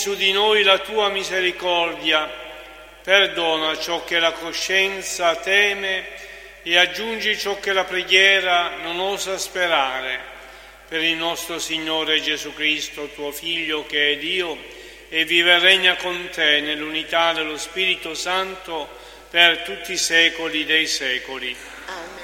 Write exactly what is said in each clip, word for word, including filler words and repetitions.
su di noi la tua misericordia, perdona ciò che la coscienza teme e aggiungi ciò che la preghiera non osa sperare. Per il nostro Signore Gesù Cristo, tuo Figlio, che è Dio, e vive e regna con te nell'unità dello Spirito Santo per tutti i secoli dei secoli. Amen.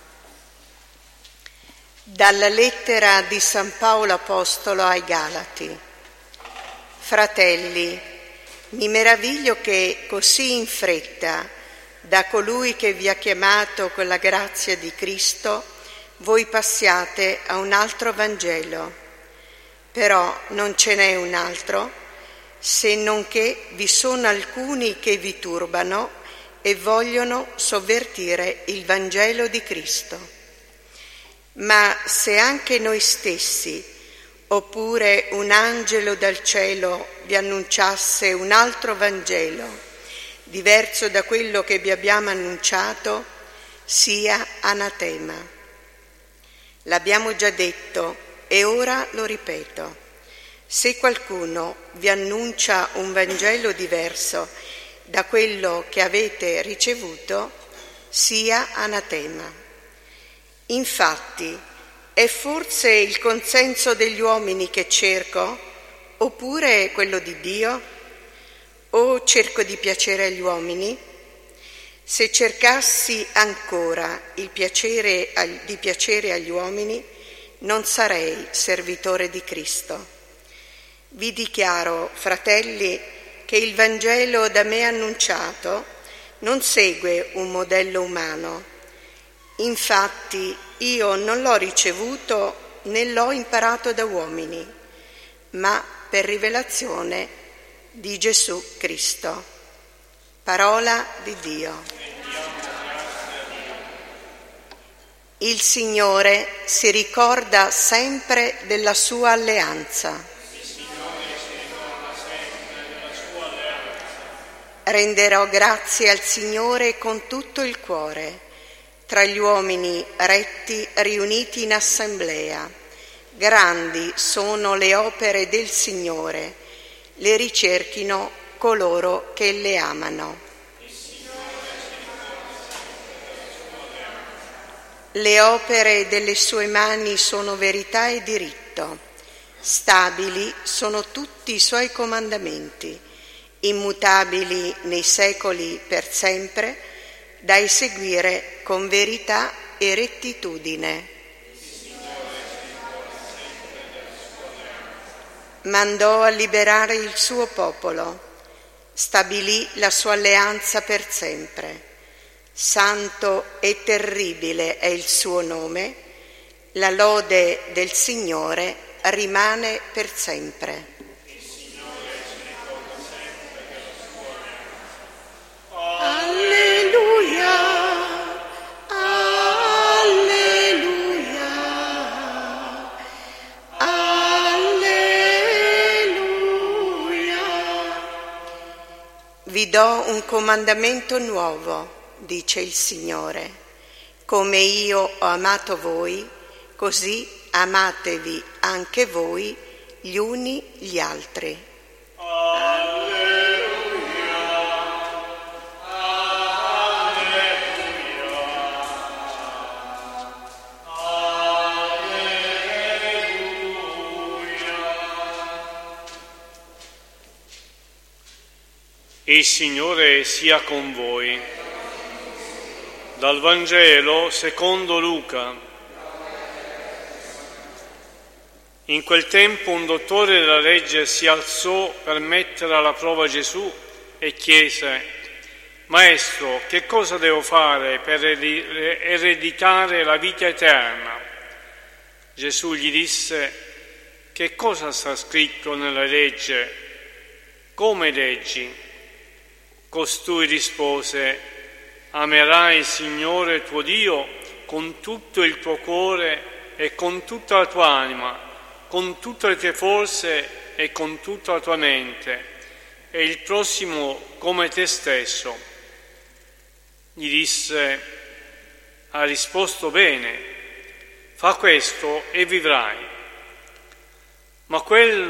Dalla lettera di San Paolo Apostolo ai Galati. Fratelli, mi meraviglio che così in fretta, da colui che vi ha chiamato con la grazia di Cristo, voi passiate a un altro Vangelo. Però non ce n'è un altro, se non che vi sono alcuni che vi turbano e vogliono sovvertire il Vangelo di Cristo. Ma se anche noi stessi, oppure un angelo dal cielo vi annunciasse un altro Vangelo, diverso da quello che vi abbiamo annunciato, sia anatema. L'abbiamo già detto e ora lo ripeto. Se qualcuno vi annuncia un Vangelo diverso da quello che avete ricevuto, sia anatema. Infatti, è forse il consenso degli uomini che cerco, oppure quello di Dio? O cerco di piacere agli uomini? Se cercassi ancora il piacere di piacere agli uomini, non sarei servitore di Cristo. Vi dichiaro, fratelli, che il Vangelo da me annunciato non segue un modello umano. Infatti io non l'ho ricevuto né l'ho imparato da uomini, ma per rivelazione di Gesù Cristo. Parola di Dio. Il Signore si ricorda sempre della sua alleanza. Renderò grazie al Signore con tutto il cuore, tra gli uomini retti riuniti in assemblea. Grandi sono le opere del Signore, le ricerchino coloro che le amano. Le opere delle sue mani sono verità e diritto, stabili sono tutti i suoi comandamenti, immutabili nei secoli per sempre, da eseguire con verità e rettitudine. Mandò a liberare il suo popolo, stabilì la sua alleanza per sempre. Santo e terribile è il suo nome, la lode del Signore rimane per sempre. Il Signore ci ricorda sempre del suo amore. Alleluia, alleluia, alleluia. Vi do un comandamento nuovo, dice il Signore, come io ho amato voi, così amatevi anche voi gli uni gli altri. Alleluia, alleluia, alleluia. Il Signore sia con voi. Dal Vangelo secondo Luca. In quel tempo un dottore della legge si alzò per mettere alla prova Gesù e chiese: Maestro, che cosa devo fare per ereditare la vita eterna? Gesù gli disse: che cosa sta scritto nella legge? Come leggi? Costui rispose: amerai il Signore tuo Dio con tutto il tuo cuore e con tutta la tua anima, con tutte le tue forze e con tutta la tua mente, e il prossimo come te stesso. Gli disse: ha risposto bene, fa questo e vivrai. Ma quello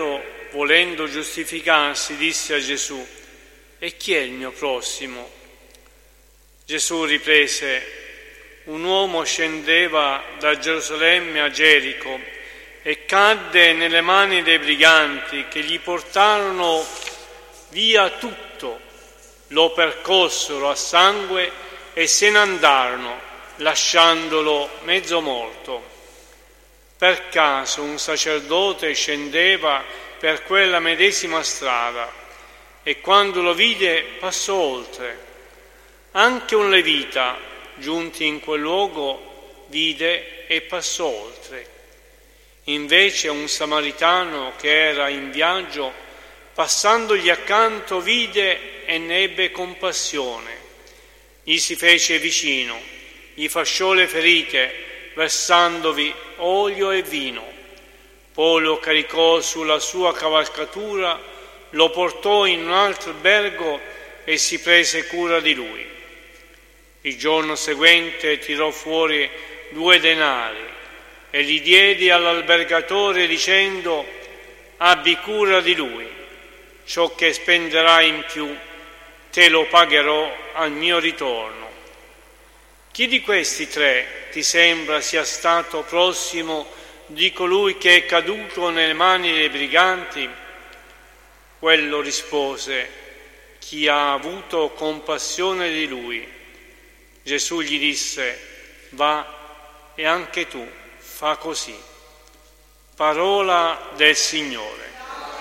volendo giustificarsi, disse a Gesù: «E chi è il mio prossimo?» Gesù riprese: «Un uomo scendeva da Gerusalemme a Gerico e cadde nelle mani dei briganti, che gli portarono via tutto, lo percossero a sangue e se ne andarono, lasciandolo mezzo morto. Per caso un sacerdote scendeva per quella medesima strada e quando lo vide passò oltre. Anche un levita, giunti in quel luogo, vide e passò oltre. Invece un samaritano che era in viaggio, passandogli accanto, vide e ne ebbe compassione. Gli si fece vicino, gli fasciò le ferite, versandovi olio e vino. Poi lo caricò sulla sua cavalcatura, lo portò in un altro albergo e si prese cura di lui. Il giorno seguente tirò fuori due denari e li diede all'albergatore dicendo: «Abbi cura di lui, ciò che spenderai in più te lo pagherò al mio ritorno». Chi di questi tre ti sembra sia stato prossimo di colui che è caduto nelle mani dei briganti? Quello rispose: «Chi ha avuto compassione di lui». Gesù gli disse: «Va e anche tu fa così». Parola del Signore.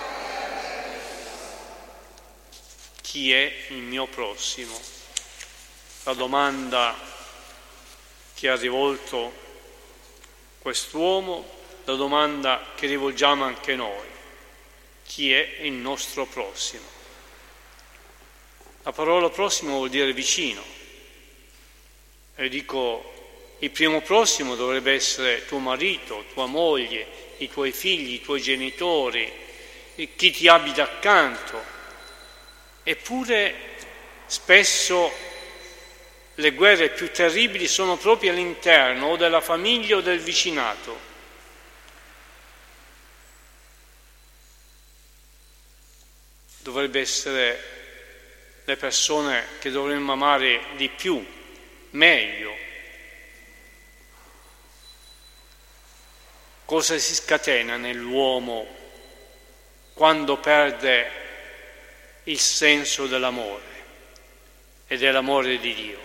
Chi è il mio prossimo? La domanda che ha rivolto quest'uomo, la domanda che rivolgiamo anche noi: chi è il nostro prossimo? La parola prossimo vuol dire vicino, e dico, il primo prossimo dovrebbe essere tuo marito, tua moglie, i tuoi figli, i tuoi genitori, chi ti abita accanto. Eppure spesso le guerre più terribili sono proprio all'interno o della famiglia o del vicinato. Dovrebbe essere le persone che dovremmo amare di più, meglio. Cosa si scatena nell'uomo quando perde il senso dell'amore e dell'amore di Dio?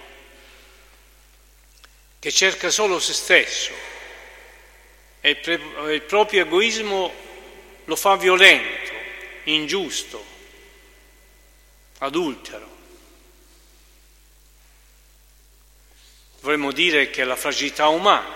Che cerca solo se stesso e il, pre- il proprio egoismo lo fa violento, ingiusto, adultero. Dovremmo dire che è la fragilità umana,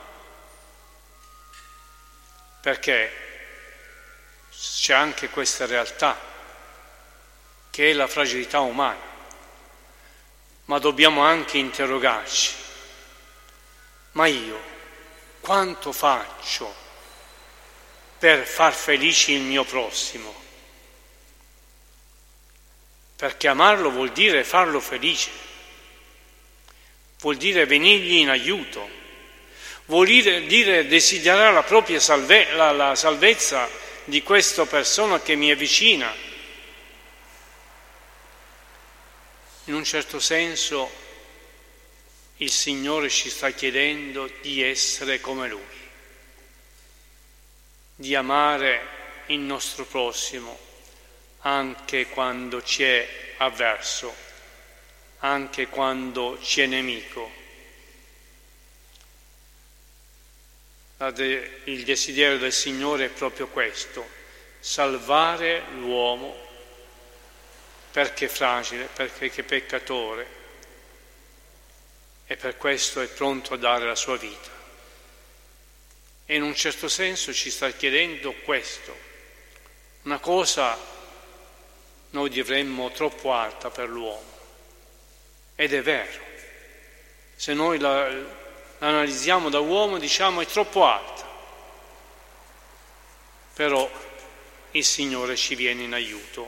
perché c'è anche questa realtà che è la fragilità umana, ma dobbiamo anche interrogarci: ma io quanto faccio per far felice il mio prossimo? Perché amarlo vuol dire farlo felice, vuol dire venirgli in aiuto, vuol dire, dire desiderare la propria salve, la, la salvezza di questa persona che mi è vicina. In un certo senso il Signore ci sta chiedendo di essere come Lui, di amare il nostro prossimo anche quando ci è avverso, anche quando ci è nemico. Il desiderio del Signore è proprio questo: salvare l'uomo perché è fragile, perché è peccatore, e per questo è pronto a dare la sua vita. E in un certo senso ci sta chiedendo questo, una cosa noi diremmo troppo alta per l'uomo, ed è vero. Se noi la, la analizziamo da uomo diciamo è troppo alta, però il Signore ci viene in aiuto,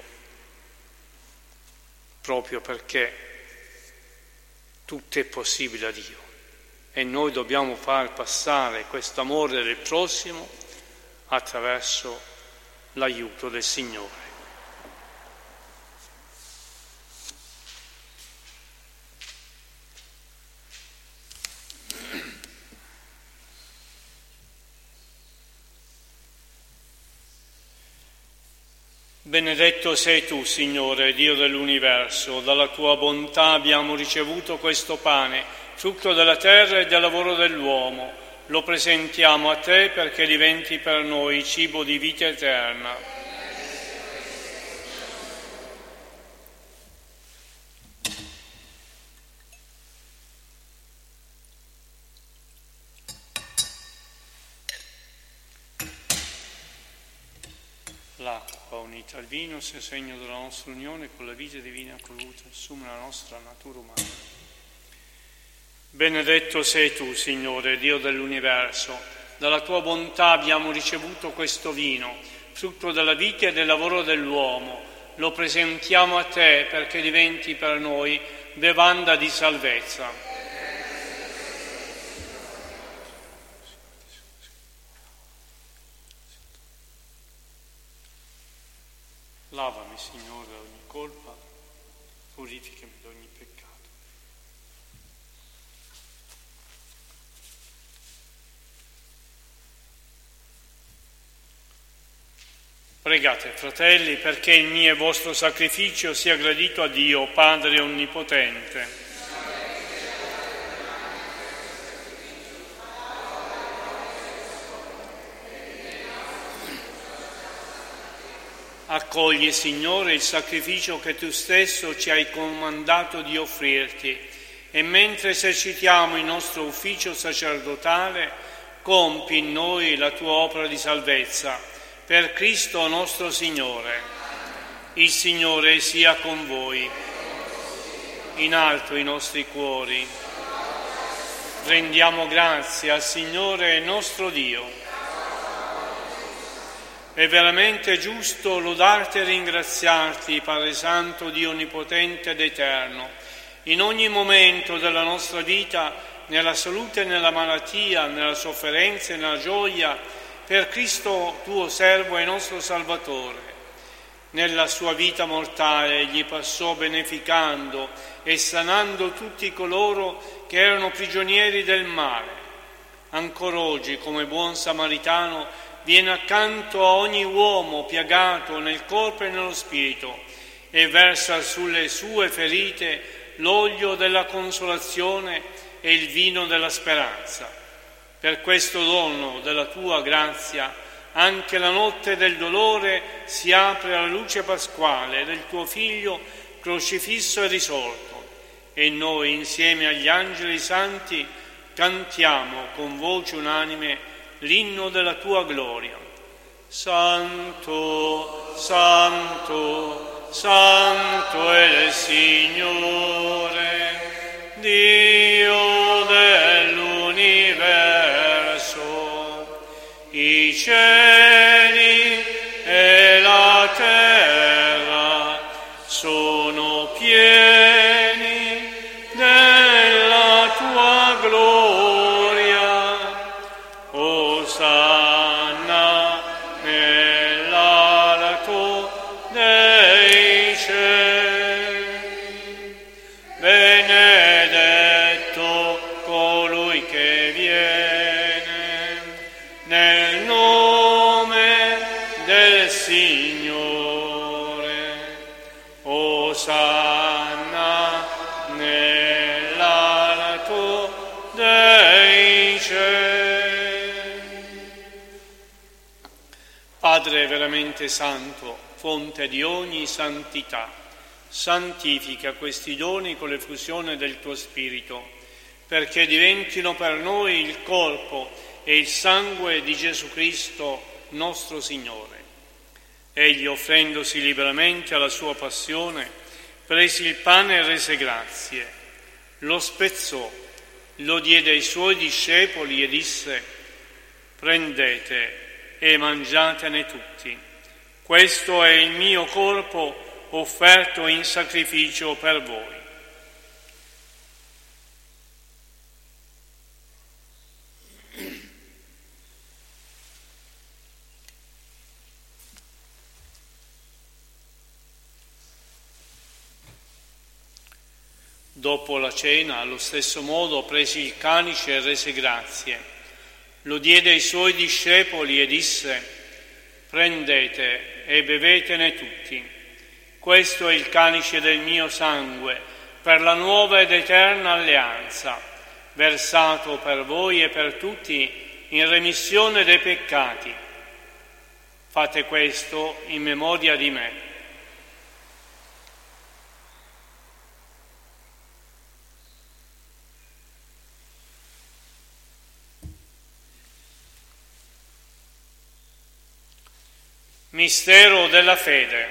proprio perché tutto è possibile a Dio e noi dobbiamo far passare questo amore del prossimo attraverso l'aiuto del Signore. Benedetto sei tu, Signore, Dio dell'universo, dalla tua bontà abbiamo ricevuto questo pane, frutto della terra e del lavoro dell'uomo. Lo presentiamo a te perché diventi per noi cibo di vita eterna. L'acqua unita al vino sia segno della nostra unione con la vita divina voluta, assume la nostra natura umana. Benedetto sei tu, Signore, Dio dell'universo, dalla tua bontà abbiamo ricevuto questo vino, frutto della vita e del lavoro dell'uomo. Lo presentiamo a te perché diventi per noi bevanda di salvezza. Lavami, Signore, da ogni colpa, purificami da ogni peccato. Pregate, fratelli, perché il mio e vostro sacrificio sia gradito a Dio, Padre Onnipotente. Accogli, Signore, il sacrificio che tu stesso ci hai comandato di offrirti e mentre esercitiamo il nostro ufficio sacerdotale, compi in noi la tua opera di salvezza. Per Cristo nostro Signore. Il Signore sia con voi. In alto i nostri cuori. Rendiamo grazie al Signore nostro Dio. È veramente giusto lodarti e ringraziarti, Padre Santo, Dio Onnipotente ed Eterno, in ogni momento della nostra vita, nella salute e nella malattia, nella sofferenza e nella gioia, per Cristo tuo servo e nostro Salvatore. Nella sua vita mortale egli passò beneficando e sanando tutti coloro che erano prigionieri del male. Ancora oggi, come buon samaritano, viene accanto a ogni uomo piagato nel corpo e nello spirito e versa sulle sue ferite l'olio della consolazione e il vino della speranza. Per questo dono della tua grazia, anche la notte del dolore si apre alla luce pasquale del tuo Figlio crocifisso e risorto, e noi insieme agli angeli santi cantiamo con voce unanime l'inno della tua gloria. Santo, Santo, Santo è il Signore, Dio dell'universo. I cieli e la terra sono pieni della tua gloria. Osanna nell'alto dei cieli. Benedetto colui che viene nel nome del Signore. Osanna nell'alto dei cieli. Padre veramente santo, fonte di ogni santità, santifica questi doni con l'effusione del tuo Spirito, perché diventino per noi il corpo e il sangue di Gesù Cristo, nostro Signore. Egli, offrendosi liberamente alla sua passione, prese il pane e rese grazie, lo spezzò, lo diede ai suoi discepoli e disse: prendete e mangiatene tutti. Questo è il mio corpo offerto in sacrificio per voi. Dopo la cena, allo stesso modo, prese il calice e rese grazie. Lo diede ai suoi discepoli e disse: «Prendete e bevetene tutti. Questo è il calice del mio sangue, per la nuova ed eterna alleanza, versato per voi e per tutti in remissione dei peccati. Fate questo in memoria di me». Mistero della fede.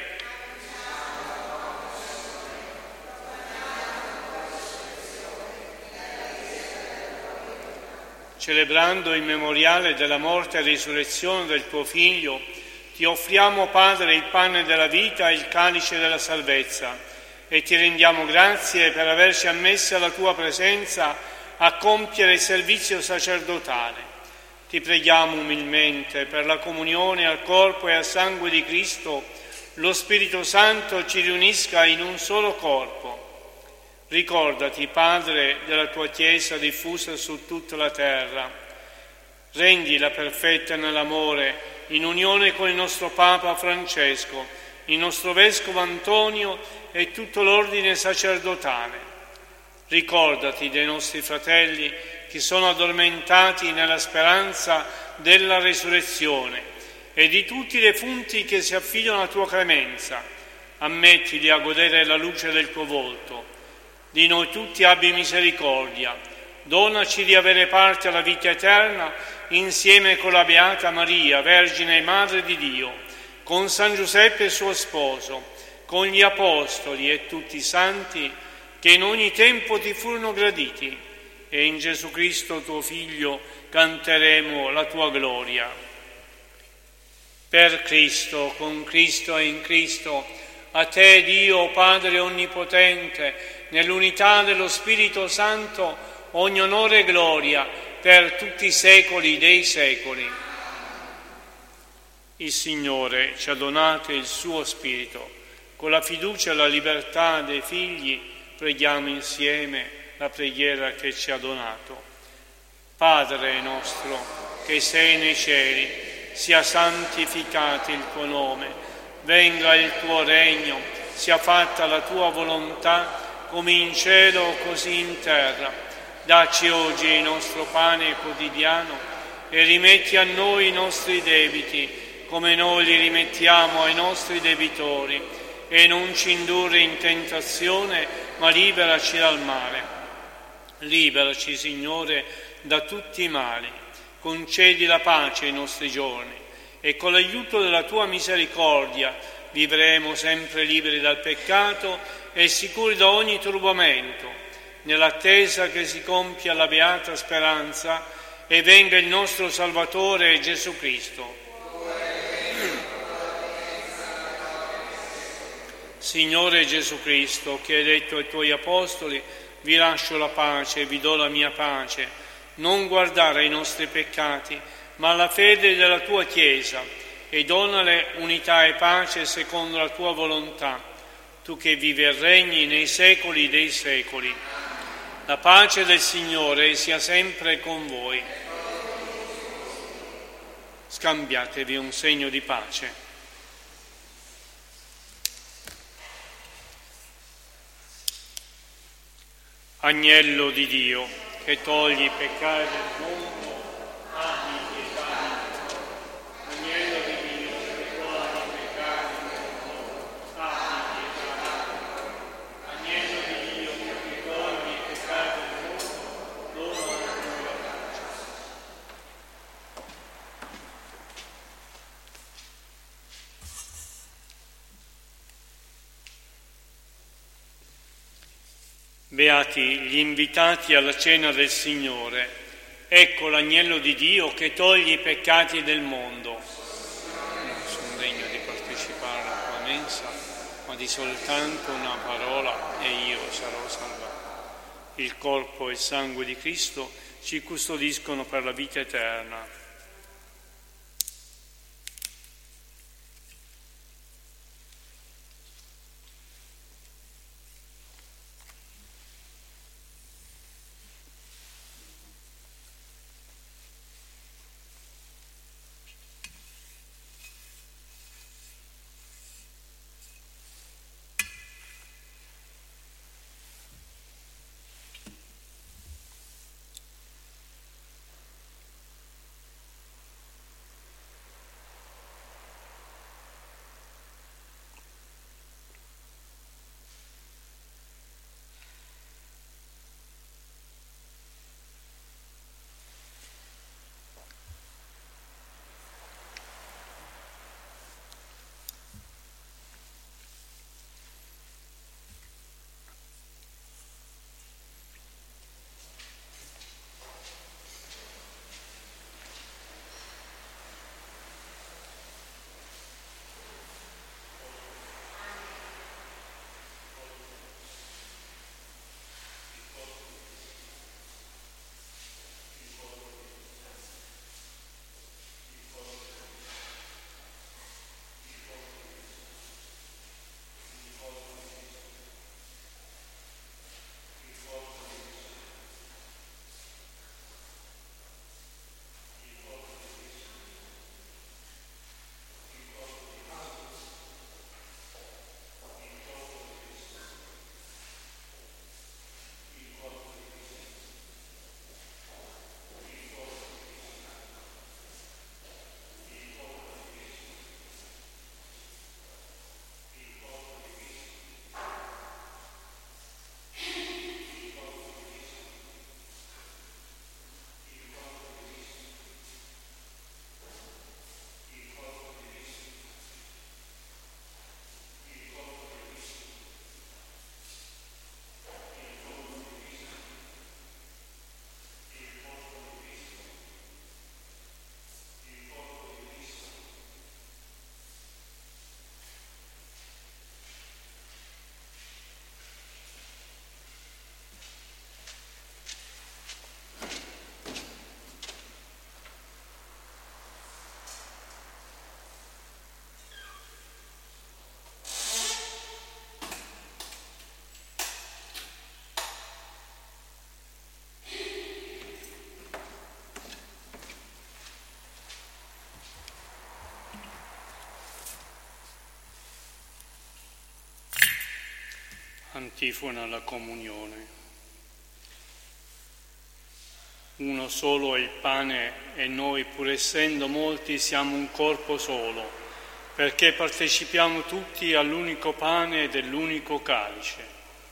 Celebrando il memoriale della morte e risurrezione del tuo Figlio, ti offriamo, Padre, il pane della vita e il calice della salvezza, e ti rendiamo grazie per averci ammessi alla tua presenza a compiere il servizio sacerdotale. Ti preghiamo umilmente per la comunione al corpo e al sangue di Cristo, lo Spirito Santo ci riunisca in un solo corpo. Ricordati, Padre, della tua Chiesa diffusa su tutta la terra. Rendila perfetta nell'amore, in unione con il nostro Papa Francesco, il nostro Vescovo Antonio e tutto l'ordine sacerdotale. Ricordati dei nostri fratelli che sono addormentati nella speranza della resurrezione e di tutti i defunti che si affidano alla tua clemenza. Ammettili a godere la luce del tuo volto. Di noi tutti abbi misericordia. Donaci di avere parte alla vita eterna insieme con la Beata Maria, Vergine e Madre di Dio, con San Giuseppe suo sposo, con gli Apostoli e tutti i santi che in ogni tempo ti furono graditi, e in Gesù Cristo tuo Figlio canteremo la tua gloria. Per Cristo, con Cristo e in Cristo, a te Dio Padre Onnipotente, nell'unità dello Spirito Santo, ogni onore e gloria per tutti i secoli dei secoli. Il Signore ci ha donato il suo Spirito. Con la fiducia e la libertà dei figli preghiamo insieme la preghiera che ci ha donato. Padre nostro, che sei nei cieli, sia santificato il tuo nome, venga il tuo regno, sia fatta la tua volontà, come in cielo così in terra. Dacci oggi il nostro pane quotidiano e rimetti a noi i nostri debiti, come noi li rimettiamo ai nostri debitori, e non ci indurre in tentazione, ma liberaci dal male. Liberaci, Signore, da tutti i mali, concedi la pace ai nostri giorni e con l'aiuto della tua misericordia vivremo sempre liberi dal peccato e sicuri da ogni turbamento, nell'attesa che si compia la beata speranza e venga il nostro Salvatore Gesù Cristo. Signore Gesù Cristo, che hai detto ai tuoi apostoli: vi lascio la pace, vi do la mia pace, non guardare ai nostri peccati, ma alla fede della tua Chiesa, e donale unità e pace secondo la tua volontà, tu che vivi e regni nei secoli dei secoli. La pace del Signore sia sempre con voi. Scambiatevi un segno di pace. Agnello di Dio, che togli i peccati del mondo, abbi pietà di noi. Agnello di Dio, che togli i peccati del mondo, abbi pietà di noi. Agnello di Dio, che togli i peccati del mondo, dona a noi la pace. Beati gli invitati alla cena del Signore. Ecco l'agnello di Dio che toglie i peccati del mondo. Non sono degno di partecipare alla tua mensa, ma di soltanto una parola e io sarò salvato. Il corpo e il sangue di Cristo ci custodiscono per la vita eterna. Antifona alla comunione. Uno solo è il pane e noi, pur essendo molti, siamo un corpo solo, perché partecipiamo tutti all'unico pane e dell'unico calice.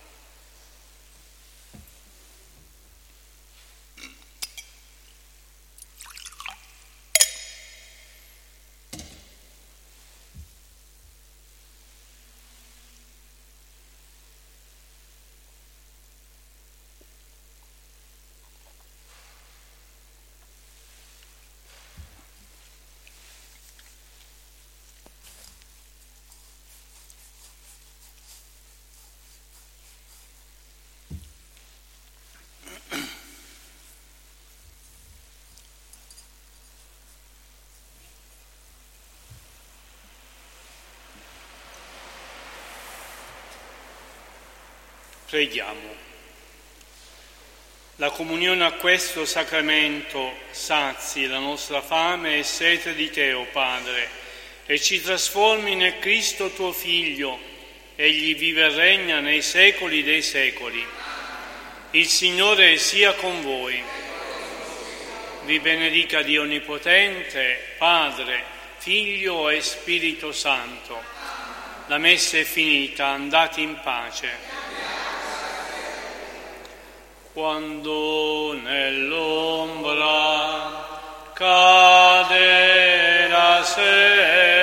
Preghiamo. La comunione a questo sacramento sazi la nostra fame e sete di Te, o Padre, e ci trasformi nel Cristo tuo Figlio. Egli vive e regna nei secoli dei secoli. Il Signore sia con voi. Vi benedica Dio Onnipotente, Padre, Figlio e Spirito Santo. La messa è finita, andate in pace. Quando nell'ombra cade la sera,